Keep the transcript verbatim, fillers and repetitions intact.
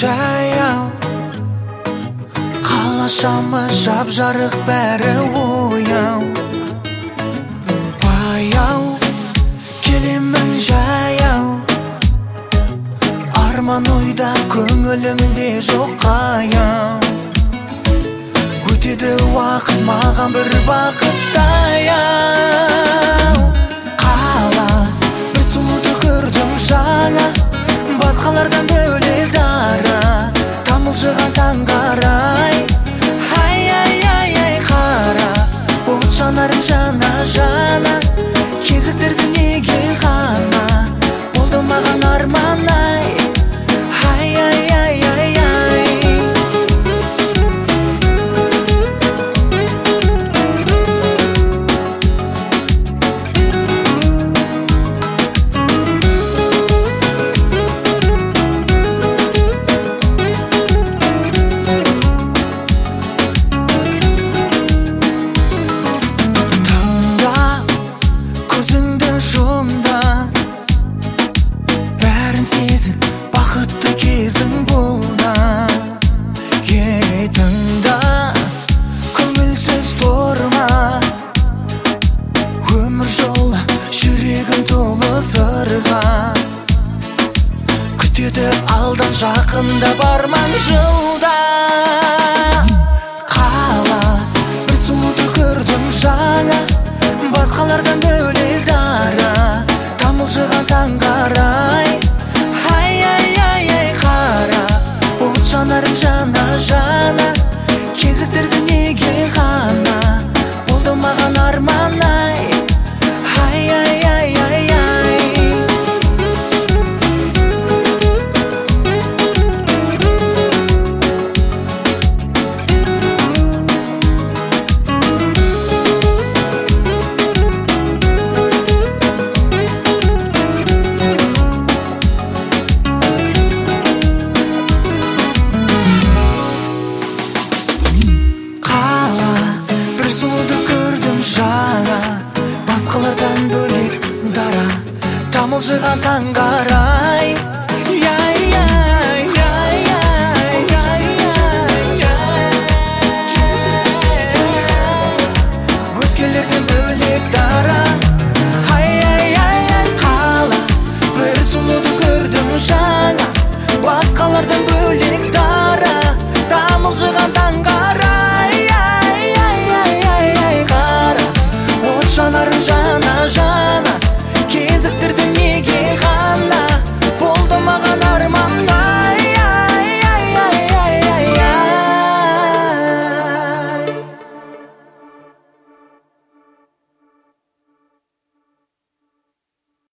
жаяу, қала шамы жап жарық бәрі ояу. Баяу келемін жаяу, арман ойда көңілімде жоқ қаяу. Өтеді уақыт маған бір бақыттай ау. Қала бір сұлуды көрдім жаңа, басқалардан бөлек дара, тамылжыған таң қарай. Ай, ай, ай, ай, қара, от жанарын жана жана, кезіктірді неге ғана, болды маған арман ай. Ай, ай, ай, ай, ай. Бақытты кезің болда, ей тыңда, көңілсіз тұрма. Өмір жолы жүрегім толы сырға, күтеді алдан жақында барман жылда. Қала бір сұлуды көрдім жаңа, басқалардан бөлек дара, тамылжыған таң қарай. Ай, ай, ай, ай, қара, от жанарын жана жана, кезіктірді неге ғана, болды маған арман ай. Ай, ай, ай, ай, ай. Сұлуды көрдім жаңа, басқалардан бөлек дара, тамылжыған таң қара.